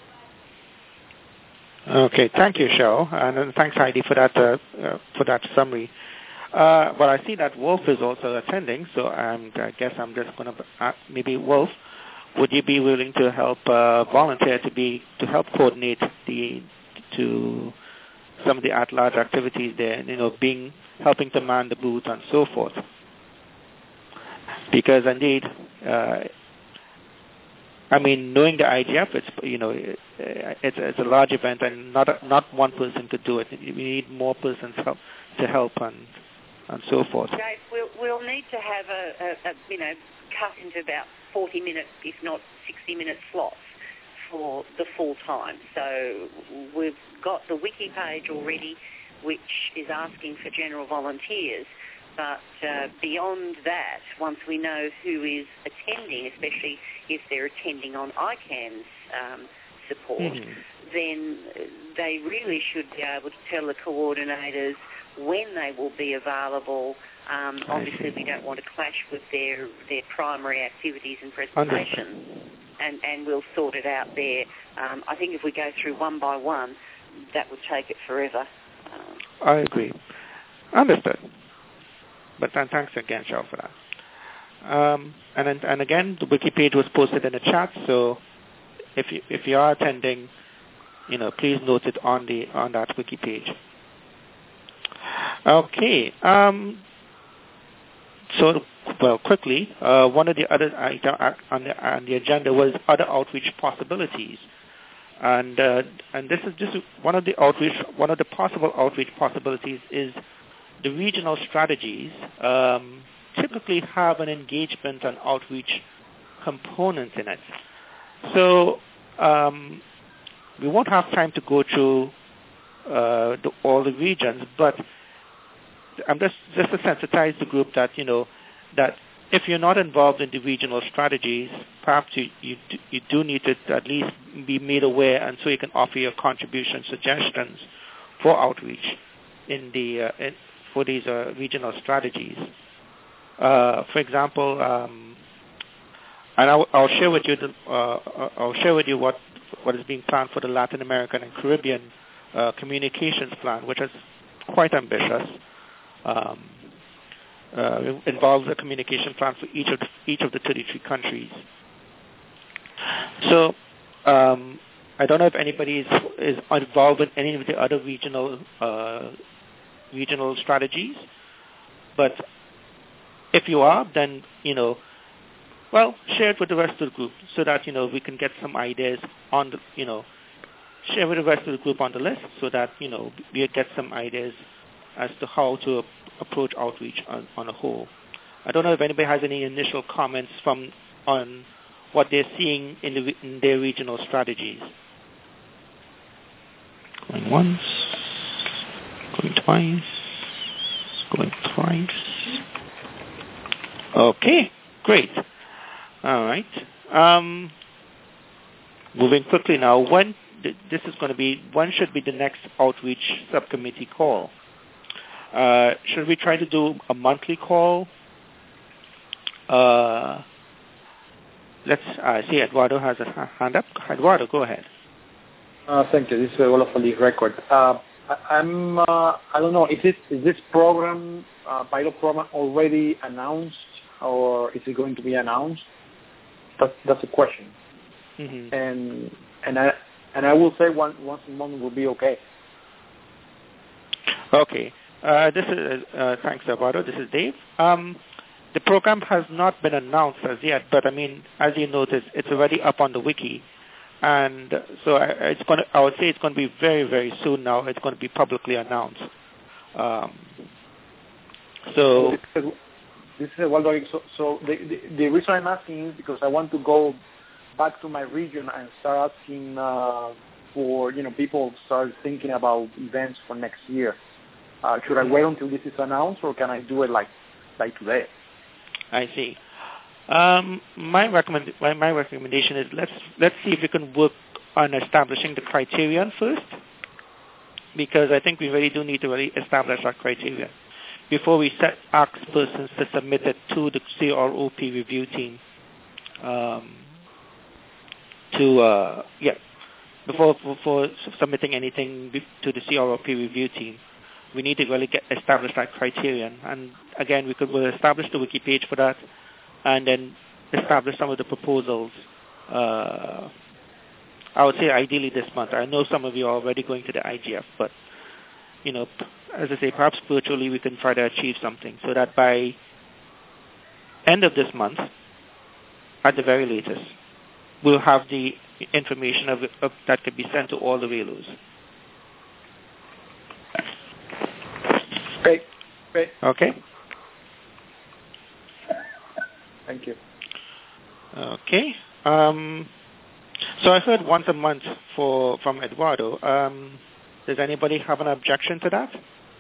[SPEAKER 1] Okay, thank you, Cheryl, and thanks, Heidi, for that summary. But I see that Wolf is also attending, so I guess I'm just going to maybe Wolf, would you be willing to help volunteer to help coordinate to some of the at-large activities there, helping to man the booth and so forth? Because indeed, knowing the IGF, it's a large event, and not one person could do it. We need more persons to help and so forth.
[SPEAKER 8] Dave, we'll need to have a cut into about 40 minutes, if not 60-minute slots for the full time. So we've got the wiki page already, which is asking for general volunteers. But beyond that, once we know who is attending, especially if they're attending on ICANN's support, then they really should be able to tell the coordinators when they will be available. Obviously, we don't want to clash with their primary activities and presentations, and we'll sort it out there. I think if we go through one by one, that would take it forever.
[SPEAKER 1] I agree. Understood. But thanks again, Cheryl, for that. And again, the wiki page was posted in the chat, so if you are attending, please note it on that wiki page. Okay. Quickly, one of the other items on the agenda was other outreach possibilities, and this is one of the possible outreach possibilities is the regional strategies typically have an engagement and outreach component in it. So we won't have time to go through all the regions, but I'm just to sensitize the group that that if you're not involved in the regional strategies, perhaps you do need to at least be made aware, and so you can offer your contribution suggestions for outreach for these regional strategies. For example, and I'll share with you what is being planned for the Latin American and Caribbean communications plan, which is quite ambitious. involves a communication plan for each of the 33 countries. So I don't know if anybody is involved in any of the other regional strategies, but if you are, then share it with the rest of the group so that we can get some ideas on the share with the rest of the group on the list so that we get some ideas as to how to approach outreach on a whole. I don't know if anybody has any initial comments on what they're seeing in their regional strategies. Going once, going twice, going thrice. Okay, great. All right. Moving quickly now, when should be the next outreach subcommittee call? Should we try to do a monthly call? Let's see. Eduardo has a hand up. Eduardo, go ahead.
[SPEAKER 3] Thank you. This is Eduardo for the record. I don't know. Is this program, pilot program, already announced, or is it going to be announced? That's a question.
[SPEAKER 1] Mm-hmm.
[SPEAKER 3] And I will say once a month will be okay.
[SPEAKER 1] Okay. This is thanks, Eduardo. This is Dave. The program has not been announced as yet, but I mean, as you noticed, it's already up on the wiki, and so I would say it's going to be very, very soon now. It's going to be publicly announced.
[SPEAKER 3] So this is Eduardo. So the reason I'm asking is because I want to go back to my region and start asking for people start thinking about events for next year. Should I wait until this is announced, or can I do it like today?
[SPEAKER 1] I see. My recommendation is let's see if we can work on establishing the criterion first, because I think we really do need to really establish our criterion before we ask persons to submit it to the CROP review team. Before submitting anything to the CROP review team, we need to really establish that criterion. And again, we'll establish the wiki page for that, and then establish some of the proposals. I would say ideally this month. I know some of you are already going to the IGF, but as I say, perhaps virtually we can try to achieve something so that by end of this month, at the very latest, we'll have the information that could be sent to all the WALOs.
[SPEAKER 3] Great.
[SPEAKER 1] Okay.
[SPEAKER 3] Thank you.
[SPEAKER 1] Okay. So I heard once a month from Eduardo. Does anybody have an objection to that?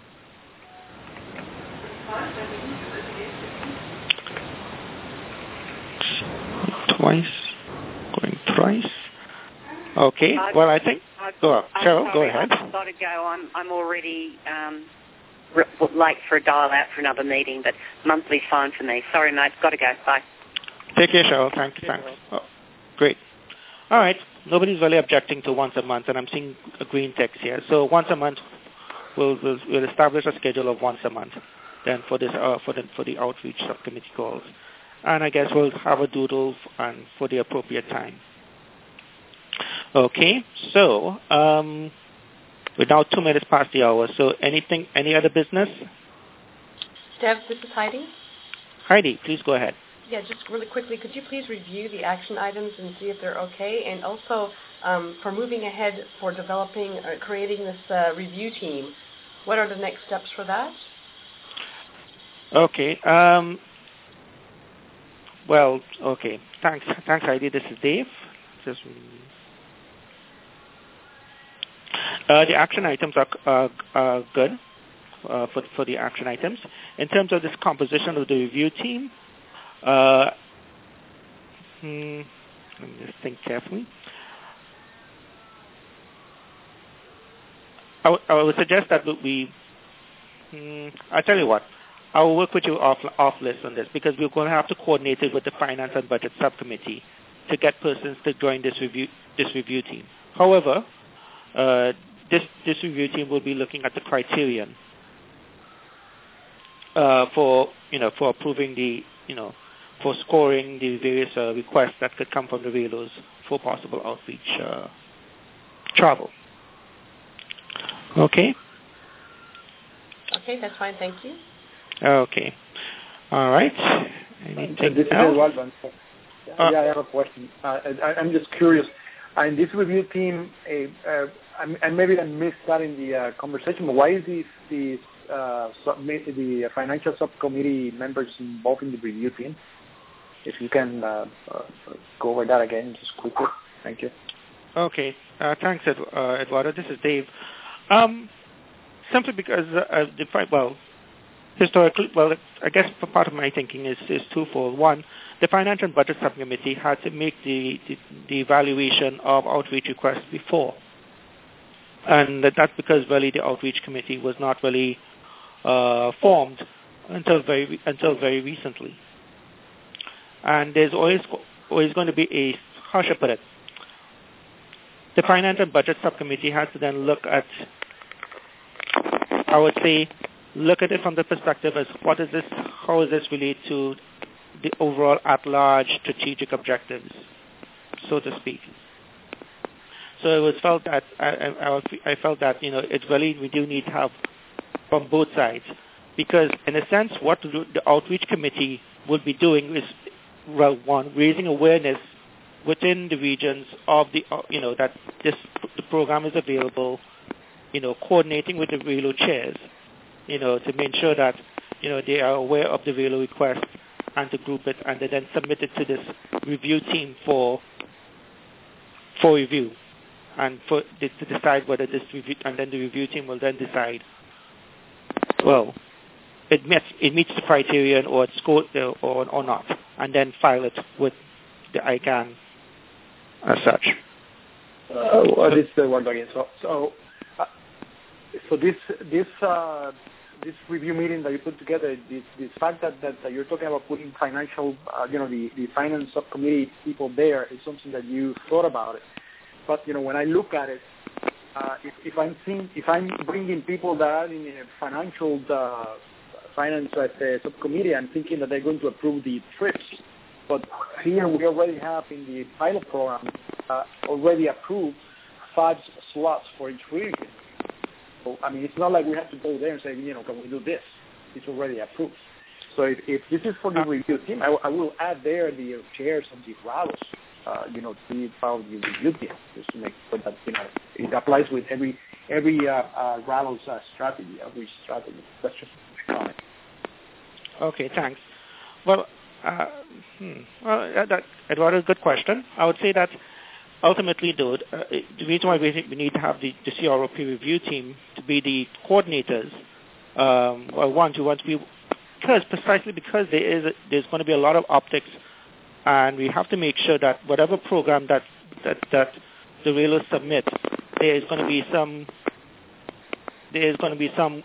[SPEAKER 1] Twice, going thrice. Okay. Well, I think. Cheryl, go ahead.
[SPEAKER 8] I've got to go. I'm already late for a dial out for another meeting, but monthly's fine for me. Sorry, mate. Got to go. Bye.
[SPEAKER 1] Take care, Cheryl. Thanks. Oh, great. All right. Nobody's really objecting to once a month, and I'm seeing a green text here. So once a month, we'll establish a schedule of once a month. Then for this for the outreach subcommittee calls, and I guess we'll have a doodle for the appropriate time. Okay. So we're now 2 minutes past the hour. So any other business?
[SPEAKER 4] Deb, this is Heidi.
[SPEAKER 1] Heidi, please go ahead.
[SPEAKER 4] Yeah, just really quickly, could you please review the action items and see if they're okay? And also, for moving ahead for developing or creating this review team, what are the next steps for that?
[SPEAKER 1] Okay. Well, okay. Thanks, Heidi. This is Dave. The action items are good for the action items. In terms of this composition of the review team, let me just think carefully. I would suggest that I'll tell you what. I will work with you off list on this, because we're going to have to coordinate it with the Finance and Budget Subcommittee to get persons to join this review team. However, this review team will be looking at the criterion. for approving for scoring the various requests that could come from the RELOs for possible outreach travel. Okay.
[SPEAKER 4] Okay, that's fine. Thank you.
[SPEAKER 1] Okay. All right. Anything
[SPEAKER 3] this
[SPEAKER 1] else?
[SPEAKER 3] I have a question. I'm just curious. In this review team, and maybe I missed that in the conversation, but why is the financial subcommittee members involved in the review team? If you can go over that again, just quickly. Thank you.
[SPEAKER 1] Okay. Thanks, Eduardo. This is Dave. Simply because historically, I guess part of my thinking is twofold. One, the Finance and Budget Subcommittee had to make the evaluation of outreach requests before. And that's because really the outreach committee was not really formed until very recently. And there's always going to be a, how should I put it? The Finance and Budget Subcommittee has to then look at it from the perspective as how does this relate to the overall at-large strategic objectives, so to speak. So it was felt that I felt that it's really, we do need to have from both sides, because in a sense what the outreach committee would be doing is, well, one, raising awareness within the regions of the that the program is available, coordinating with the RELO chairs, to make sure that they are aware of the RELO request and to group it and then submit it to this review team for review and to decide whether this review, and then the review team will then decide, well, it meets the criterion or it's scored or not, and then file it with the ICANN as such.
[SPEAKER 3] This is the word again. So this review meeting that you put together, this fact that you're talking about putting financial, the finance subcommittee people there is something that you thought about it. But when I look at it, if I'm bringing people that are in the financial finance subcommittee, I'm thinking that they're going to approve the trips. But here we already have in the pilot program already approved 5 slots for each region. So, it's not like we have to go there and say, can we do this? It's already approved. So if this is for the review team, I will add there the chairs of the RALOs, to be part of the review team, just to make sure that, it applies with every RALO's strategy, outreach strategy. That's just a comment.
[SPEAKER 1] Okay, thanks. Well, Eduardo, good question. I would say that ultimately, though, the reason why we need to have the CRO peer review team to be the coordinators, precisely because there's going to be a lot of optics, and we have to make sure that whatever program that the RELOs submit, there is going to be some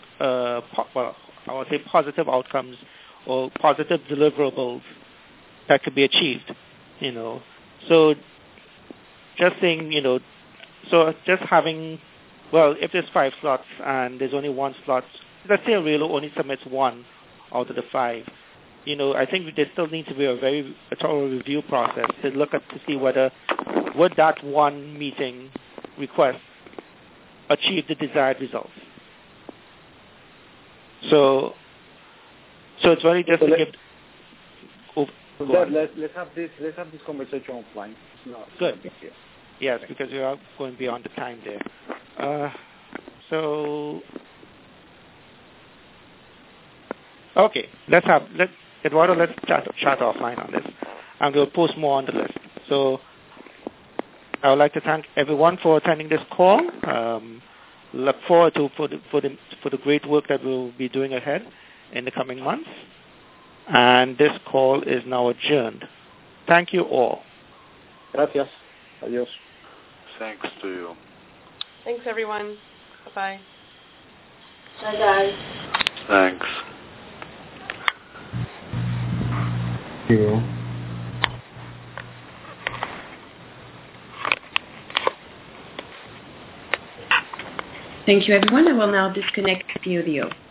[SPEAKER 1] I would say positive outcomes or positive deliverables that could be achieved. So just saying, so just having, well, if there's 5 slots and there's only 1 slot, let's say a RELO only submits 1 out of the 5. I think there still needs to be a thorough review process to see whether would that one meeting request achieve the desired results. So it's really just to give.
[SPEAKER 3] Let's have this conversation offline. No,
[SPEAKER 1] good. Yes, because we are going beyond the time there. Okay, Eduardo, let's chat offline on this, and we'll post more on the list. So I would like to thank everyone for attending this call. Look forward to for the great work that we'll be doing ahead in the coming months. And this call is now adjourned. Thank you all.
[SPEAKER 3] Gracias. Adiós.
[SPEAKER 7] Thanks to you.
[SPEAKER 4] Thanks, everyone. Bye-bye.
[SPEAKER 2] Bye, guys.
[SPEAKER 7] Thanks.
[SPEAKER 3] Thank you.
[SPEAKER 10] Thank you, everyone. I will now disconnect the audio.